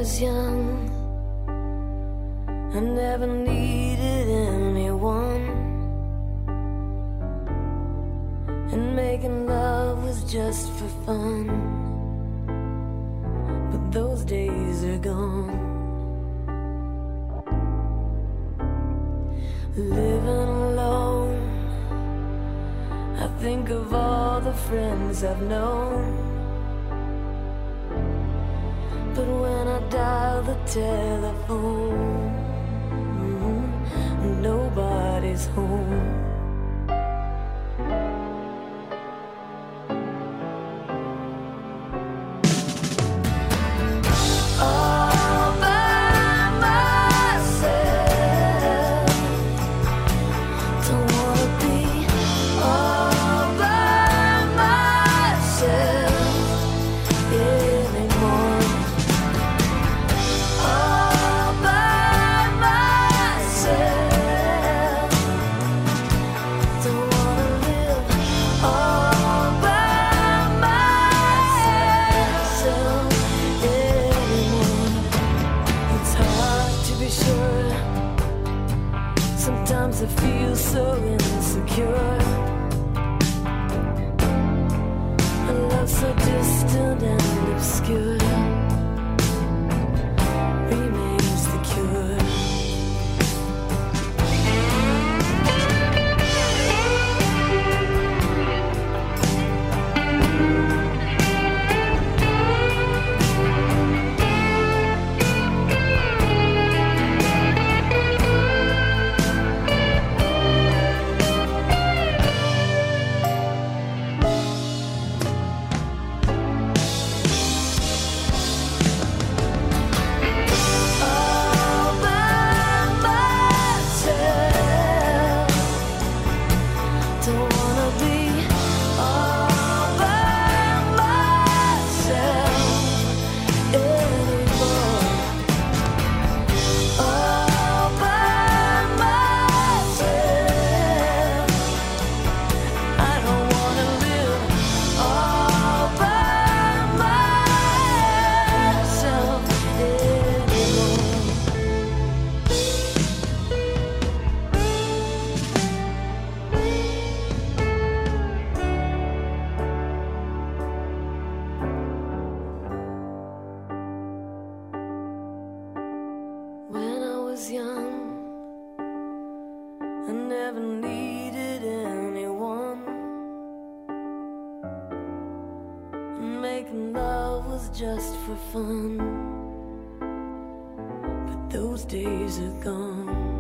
was young, I never needed anyone, and making love was just for fun. But those days are gone. Living alone, I think of all the friends I've known. But when I dial the telephone, nobody's home. All by myself, don't wanna be all by myself anymore. All by myself, don't wanna live all by myself anymore. It's hard to be sure. Sometimes I feel so insecure. A love so distant and obscure remains the cure. All by myself, don't wanna be all by myself anymore. All by myself, I don't wanna live all by myself anymore. When I was young, I never needed anyone, and making love was just for fun. But those days are gone.